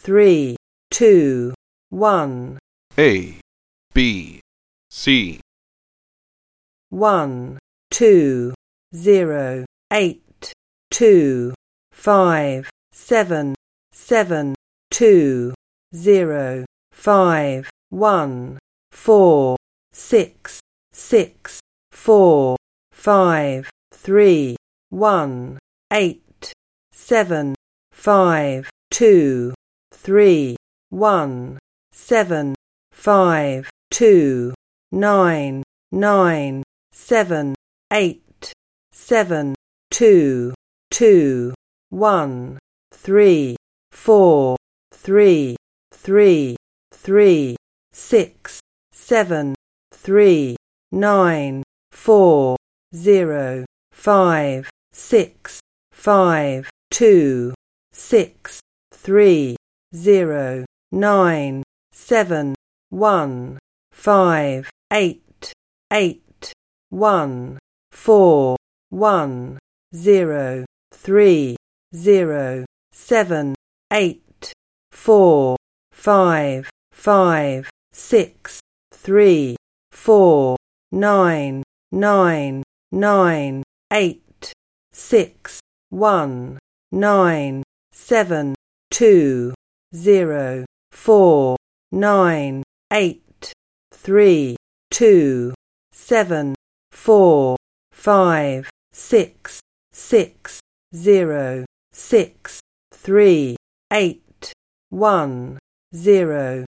3, 2, 1. A, B, C. 1, 2, 0, 8, 2, 5, 7, 7, 2, 0, 5, 1, 4, 6, 6, 4, 5, 3, 1, 8, 7, 5, 2, 3, 1, 7, 5, 2, 9, 9, 7, 8, 7, 2, 2, 1, 3, 4, 3, 3, 3, 6, 7, 3, 9, 4, 0, 5, 6, 5, 2, 6, 3, 0, 9, 7, 1, 5, 8, 8, 1, 4, 1, 0, 3, 0, 7, 8, 4, 5, 5, 6, 3, 4, 9, 9, 9, 8, 6, 1, 9, 7, 2, 0, 4, 9, 8, 3, 2, 7, 4, 5, 6, 6, 0, 6, 3, 8, 1, 0.